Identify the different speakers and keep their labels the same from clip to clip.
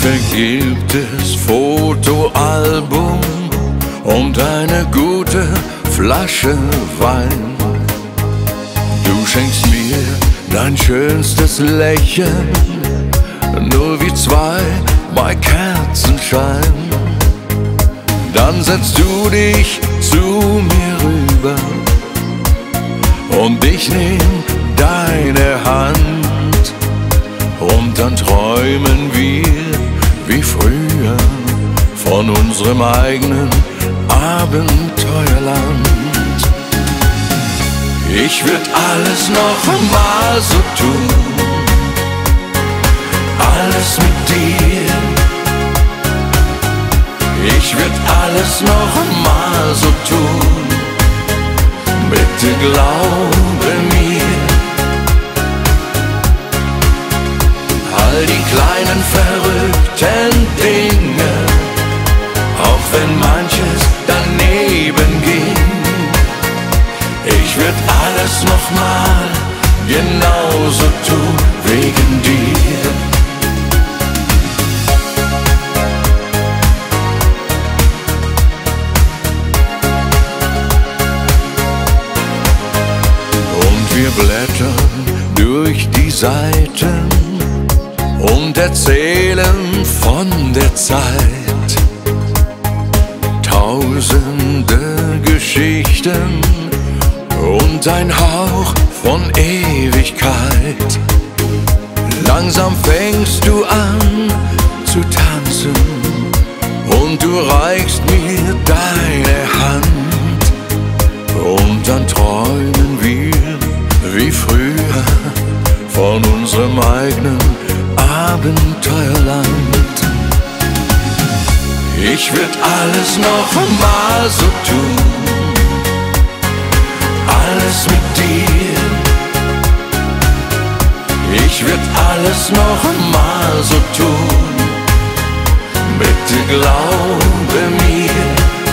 Speaker 1: vergilbtes Fotoalbum und eine gute Flasche Wein. Du schenkst mir dein schönstes Lächeln, nur wie zwei bei Kerzenschein. Dann setzt du dich zu mir rüber und ich nehm deine Hand und dann träumen wir wie früher von unserem eigenen Abenteuerland. Ich würd alles noch mal so tun, alles mit dir. Ich würd alles noch mal so tun, bitte glaube mir. All die kleinen verrückten Dinge, auch wenn manches daneben ging, ich würd alles noch mal genauso tun wegen dir. Und wir blättern durch die Seiten und erzählen von der Zeit. Tausende Geschichten und ein Hauch von Ewigkeit. Langsam fängst du an zu tanzen und du reichst mir deine Hand. Und dann träumen wir wie früher von unserem eigenen Abenteuerland. Ich würd alles noch mal so tun, alles mit dir. Ich würd alles noch mal so tun, bitte glaube mir.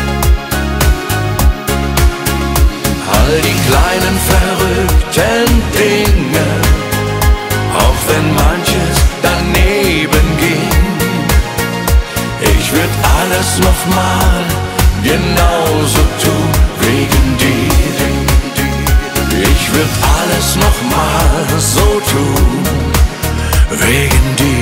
Speaker 1: All die kleinen verrückten Dinge, auch wenn manches daneben ging, ich würd alles noch mal genauso tun wegen dir. Ich würd alles noch mal so tun wegen dir.